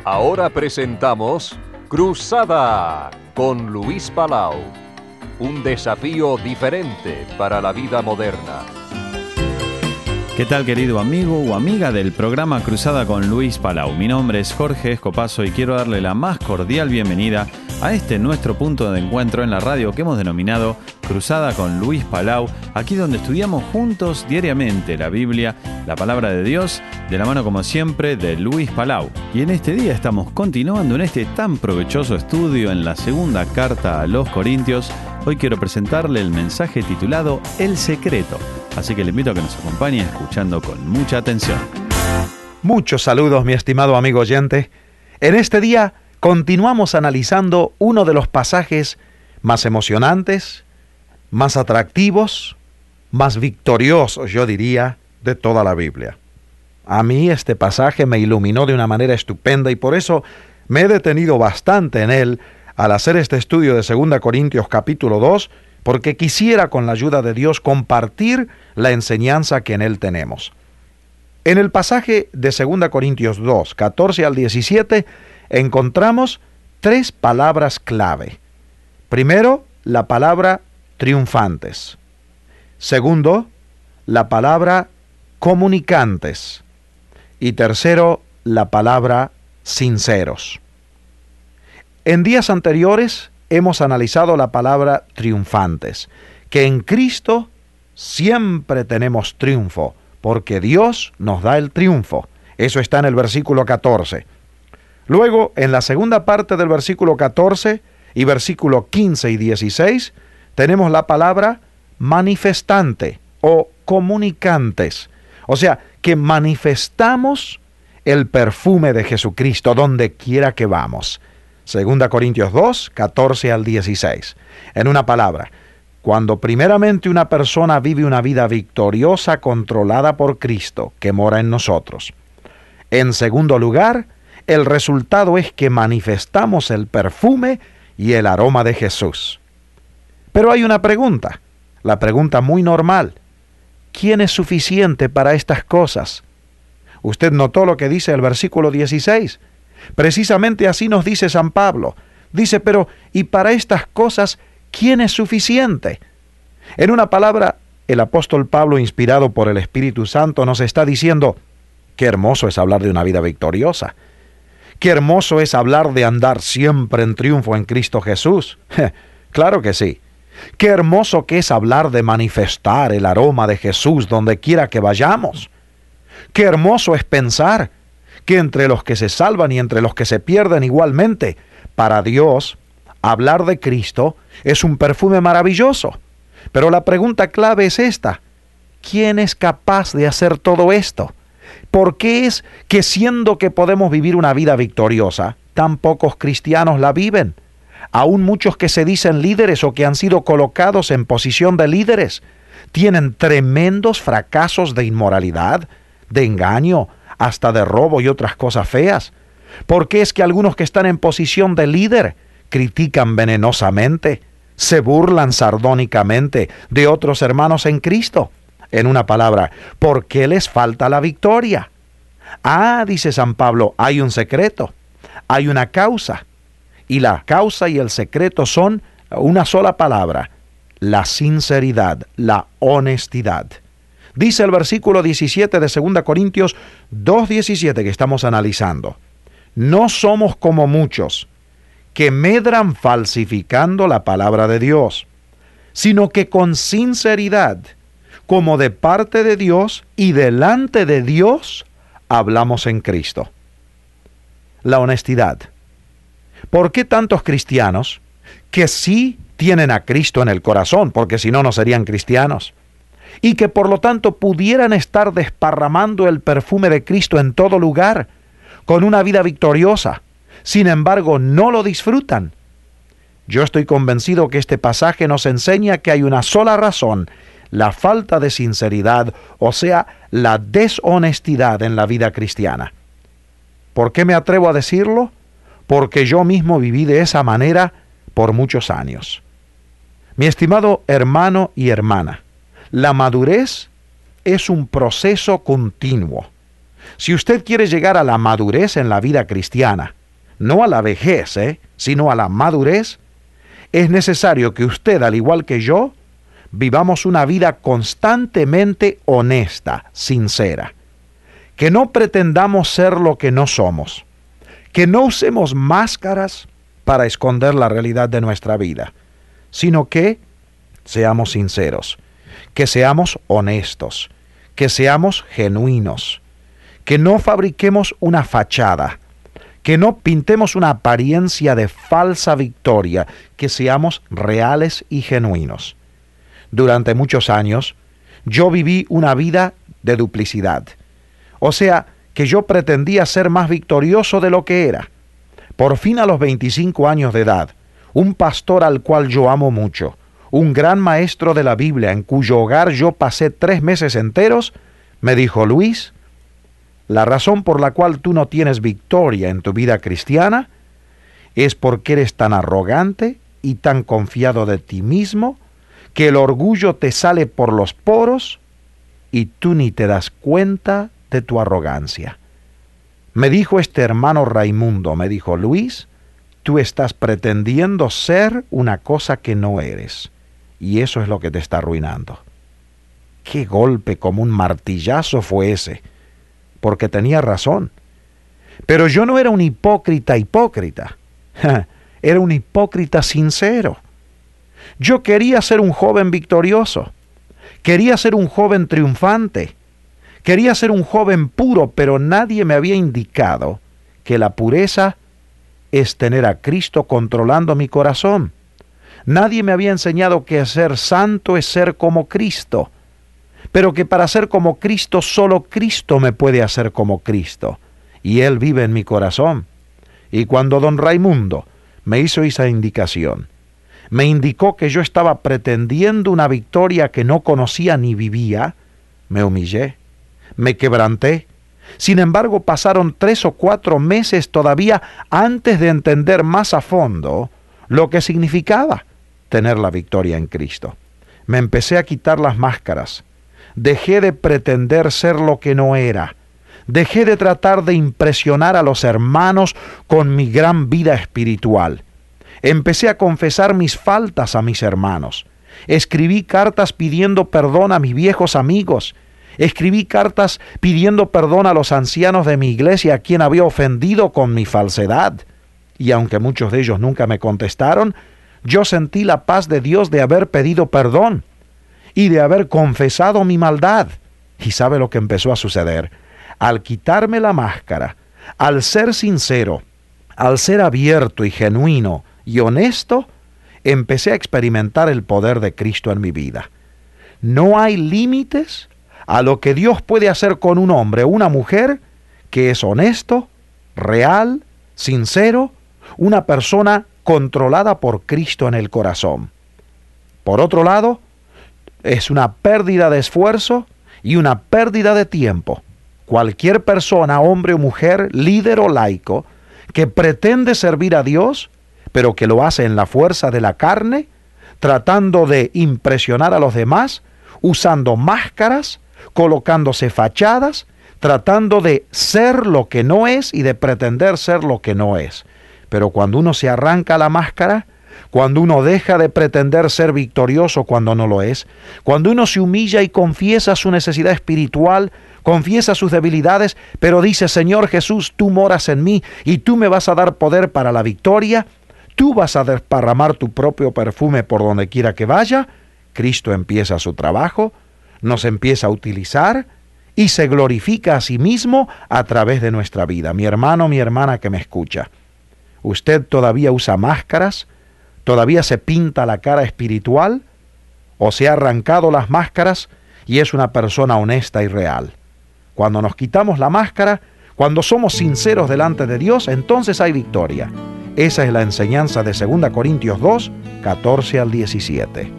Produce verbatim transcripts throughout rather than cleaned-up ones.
Ahora presentamos Cruzada con Luis Palau. Un desafío diferente para la vida moderna. ¿Qué tal, querido amigo o amiga del programa Cruzada con Luis Palau? Mi nombre es Jorge Escopazo y quiero darle la más cordial bienvenida a este nuestro punto de encuentro en la radio que hemos denominado Cruzada con Luis Palau, aquí donde estudiamos juntos diariamente la Biblia, la palabra de Dios, de la mano como siempre de Luis Palau. Y en este día estamos continuando en este tan provechoso estudio en la segunda carta a los Corintios. Hoy quiero presentarle el mensaje titulado El Secreto, así que le invito a que nos acompañe escuchando con mucha atención. Muchos saludos, mi estimado amigo oyente. En este día continuamos analizando uno de los pasajes más emocionantes, más atractivos, más victoriosos, yo diría, de toda la Biblia. A mí este pasaje me iluminó de una manera estupenda y por eso me he detenido bastante en él al hacer este estudio de segunda Corintios capítulo dos, porque quisiera con la ayuda de Dios compartir la enseñanza que en él tenemos. En el pasaje de segunda Corintios dos, catorce al diecisiete, encontramos tres palabras clave. Primero, la palabra triunfantes. Segundo, la palabra comunicantes. Y tercero, la palabra sinceros. En días anteriores hemos analizado la palabra triunfantes, que en Cristo siempre tenemos triunfo, porque Dios nos da el triunfo. Eso está en el versículo catorce. Luego, en la segunda parte del versículo catorce y versículo quince y dieciséis, tenemos la palabra manifestante o comunicantes. O sea, que manifestamos el perfume de Jesucristo donde quiera que vamos. segunda Corintios dos, catorce al dieciséis. En una palabra, cuando primeramente una persona vive una vida victoriosa controlada por Cristo, que mora en nosotros. En segundo lugar, el resultado es que manifestamos el perfume y el aroma de Jesús. Pero hay una pregunta, la pregunta muy normal. ¿Quién es suficiente para estas cosas? Usted notó lo que dice el versículo dieciséis. Precisamente así nos dice San Pablo. Dice, pero ¿y para estas cosas quién es suficiente? En una palabra, el apóstol Pablo, inspirado por el Espíritu Santo, nos está diciendo, qué hermoso es hablar de una vida victoriosa. Qué hermoso es hablar de andar siempre en triunfo en Cristo Jesús. Claro que sí. Qué hermoso que es hablar de manifestar el aroma de Jesús donde quiera que vayamos. Qué hermoso es pensar que entre los que se salvan y entre los que se pierden igualmente, para Dios, hablar de Cristo es un perfume maravilloso. Pero la pregunta clave es esta: ¿quién es capaz de hacer todo esto? ¿Por qué es que siendo que podemos vivir una vida victoriosa, tan pocos cristianos la viven? Aún muchos que se dicen líderes o que han sido colocados en posición de líderes, tienen tremendos fracasos de inmoralidad, de engaño, hasta de robo y otras cosas feas. ¿Por qué es que algunos que están en posición de líder critican venenosamente, se burlan sardónicamente de otros hermanos en Cristo? En una palabra, ¿por qué les falta la victoria? Ah, dice San Pablo, hay un secreto, hay una causa, y la causa y el secreto son una sola palabra: la sinceridad, la honestidad. Dice el versículo diecisiete de segunda Corintios dos diecisiete que estamos analizando. No somos como muchos que medran falsificando la palabra de Dios, sino que con sinceridad, como de parte de Dios y delante de Dios, hablamos en Cristo. La honestidad. ¿Por qué tantos cristianos que sí tienen a Cristo en el corazón, porque si no, no serían cristianos, y que por lo tanto pudieran estar desparramando el perfume de Cristo en todo lugar, con una vida victoriosa, sin embargo no lo disfrutan? Yo estoy convencido que este pasaje nos enseña que hay una sola razón: la falta de sinceridad, o sea, la deshonestidad en la vida cristiana. ¿Por qué me atrevo a decirlo? Porque yo mismo viví de esa manera por muchos años. Mi estimado hermano y hermana, la madurez es un proceso continuo. Si usted quiere llegar a la madurez en la vida cristiana, no a la vejez, ¿eh? sino a la madurez, es necesario que usted, al igual que yo, vivamos una vida constantemente honesta, sincera. Que no pretendamos ser lo que no somos. Que no usemos máscaras para esconder la realidad de nuestra vida, sino que seamos sinceros, que seamos honestos, que seamos genuinos, que no fabriquemos una fachada, que no pintemos una apariencia de falsa victoria, que seamos reales y genuinos. Durante muchos años, yo viví una vida de duplicidad. O sea, que yo pretendía ser más victorioso de lo que era. Por fin, a los veinticinco años de edad, un pastor al cual yo amo mucho, un gran maestro de la Biblia en cuyo hogar yo pasé tres meses enteros, me dijo: Luis, la razón por la cual tú no tienes victoria en tu vida cristiana es porque eres tan arrogante y tan confiado de ti mismo que el orgullo te sale por los poros y tú ni te das cuenta de tu arrogancia. Me dijo este hermano Raimundo, me dijo: Luis, tú estás pretendiendo ser una cosa que no eres, y eso es lo que te está arruinando. Qué golpe como un martillazo fue ese, porque tenía razón. Pero yo no era un hipócrita hipócrita, era un hipócrita sincero. Yo quería ser un joven victorioso, quería ser un joven triunfante, quería ser un joven puro, pero nadie me había indicado que la pureza es tener a Cristo controlando mi corazón. Nadie me había enseñado que ser santo es ser como Cristo, pero que para ser como Cristo solo Cristo me puede hacer como Cristo, y Él vive en mi corazón. Y cuando don Raimundo me hizo esa indicación, me indicó que yo estaba pretendiendo una victoria que no conocía ni vivía, me humillé, me quebranté. Sin embargo, pasaron tres o cuatro meses todavía antes de entender más a fondo lo que significaba tener la victoria en Cristo. Me empecé a quitar las máscaras. Dejé de pretender ser lo que no era. Dejé de tratar de impresionar a los hermanos con mi gran vida espiritual. Empecé a confesar mis faltas a mis hermanos. Escribí cartas pidiendo perdón a mis viejos amigos. Escribí cartas pidiendo perdón a los ancianos de mi iglesia a quien había ofendido con mi falsedad. Y aunque muchos de ellos nunca me contestaron, yo sentí la paz de Dios de haber pedido perdón y de haber confesado mi maldad. ¿Y sabe lo que empezó a suceder? Al quitarme la máscara, al ser sincero, al ser abierto y genuino y honesto, empecé a experimentar el poder de Cristo en mi vida. No hay límites a lo que Dios puede hacer con un hombre o una mujer que es honesto, real, sincero, una persona controlada por Cristo en el corazón. Por otro lado, es una pérdida de esfuerzo y una pérdida de tiempo. Cualquier persona, hombre o mujer, líder o laico, que pretende servir a Dios, pero que lo hace en la fuerza de la carne, tratando de impresionar a los demás, usando máscaras, colocándose fachadas, tratando de ser lo que no es y de pretender ser lo que no es. Pero cuando uno se arranca la máscara, cuando uno deja de pretender ser victorioso cuando no lo es, cuando uno se humilla y confiesa su necesidad espiritual, confiesa sus debilidades, pero dice: Señor Jesús, tú moras en mí y tú me vas a dar poder para la victoria, tú vas a desparramar tu propio perfume por donde quiera que vaya, Cristo empieza su trabajo, nos empieza a utilizar y se glorifica a sí mismo a través de nuestra vida. Mi hermano, mi hermana que me escucha, ¿usted todavía usa máscaras? ¿Todavía se pinta la cara espiritual? ¿O se ha arrancado las máscaras y es una persona honesta y real? Cuando nos quitamos la máscara, cuando somos sinceros delante de Dios, entonces hay victoria. Esa es la enseñanza de segunda Corintios dos, catorce al diecisiete.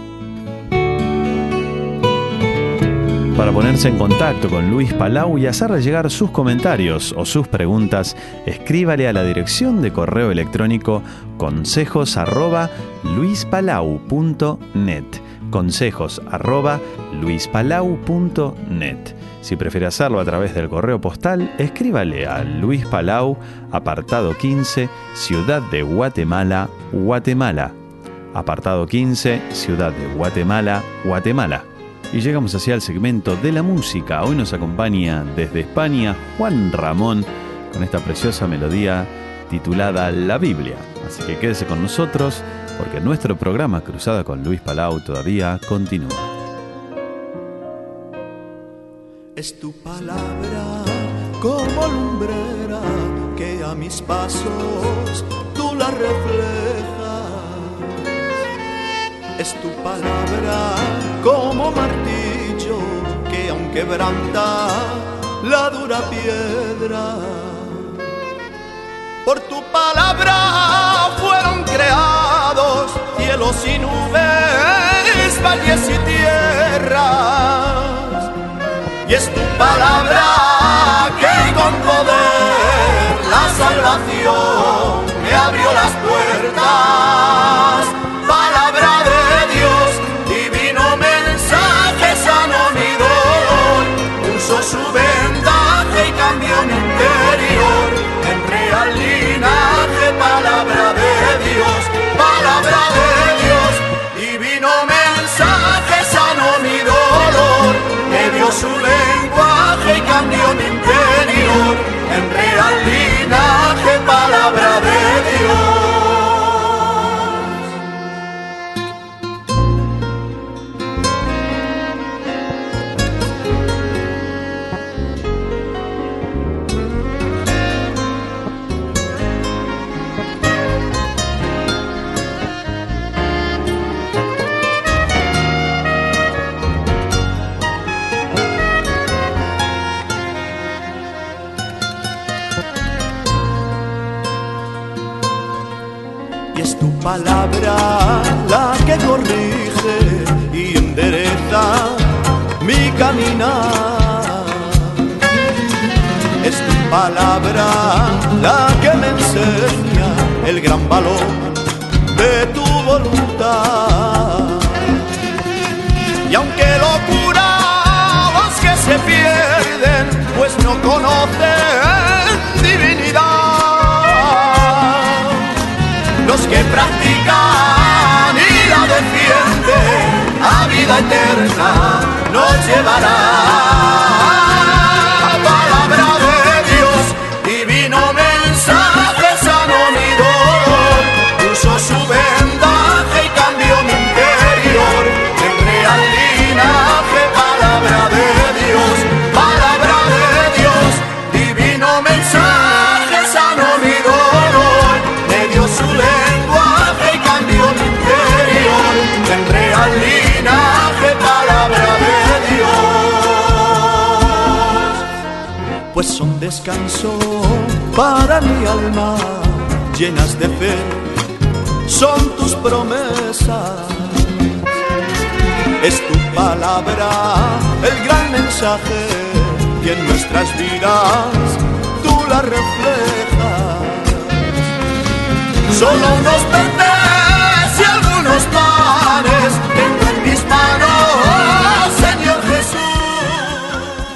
Para ponerse en contacto con Luis Palau y hacerle llegar sus comentarios o sus preguntas, escríbale a la dirección de correo electrónico consejos arroba luispalau punto net. Consejos arroba luispalau punto net. Si prefiere hacerlo a través del correo postal, escríbale a Luis Palau, apartado quince, Ciudad de Guatemala, Guatemala. Apartado quince, Ciudad de Guatemala, Guatemala. Y llegamos así al segmento de la música. Hoy nos acompaña desde España Juan Ramón con esta preciosa melodía titulada La Biblia. Así que quédese con nosotros porque nuestro programa Cruzada con Luis Palau todavía continúa. Es tu palabra como lumbrera que a mis pasos tú la reflejas. Es tu palabra como martillo que aun quebranta la dura piedra. Por tu palabra fueron creados cielos y nubes, valles y tierras. Y es tu palabra que con poder la salvación me abrió las puertas. Palabra de Dios, divino mensaje, sano mi dolor, puso su vendaje y cambió mi interior en real linaje. Palabra de Dios, palabra de Dios, divino mensaje, sano mi dolor, me dio su lenguaje y cambió mi interior en real linaje. Palabra de Dios. Palabra la que corrige y endereza mi caminar. Es tu palabra la que me enseña el gran valor de tu voluntad. Y aunque locura los que se pierden, pues no conocen divinidad, los que practican y la defienden a vida eterna nos llevará. Palabra de Dios, divino mensaje, sanó mi dolor, puso su vendaje y cambió mi interior en real linaje. Palabra de Dios, palabra de Dios, divino mensaje, sanó mi dolor, me dio su lenguaje y cambió mi interior en real linaje. Palabra de Dios, pues son descanso para mi alma, llenas de fe son tus promesas. Es tu palabra el gran mensaje y en nuestras vidas tú la reflejas. Solo unos peces y algunos panes tengo en mis manos, Señor Jesús.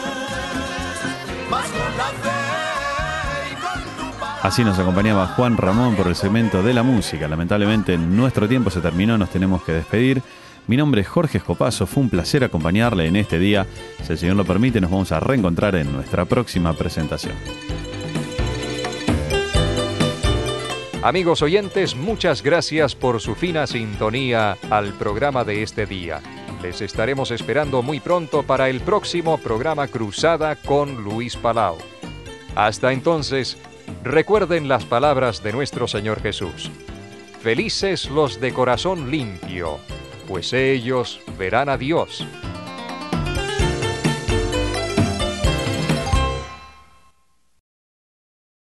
Más con la fe y con tu palabra. Así nos acompañaba Juan Ramón por el segmento de la música. Lamentablemente nuestro tiempo se terminó, nos tenemos que despedir. Mi nombre es Jorge Escopazo, fue un placer acompañarle en este día. Si el Señor lo permite, nos vamos a reencontrar en nuestra próxima presentación. Amigos oyentes, muchas gracias por su fina sintonía al programa de este día. Les estaremos esperando muy pronto para el próximo programa Cruzada con Luis Palau. Hasta entonces, recuerden las palabras de nuestro Señor Jesús. Felices los de corazón limpio, pues ellos verán a Dios.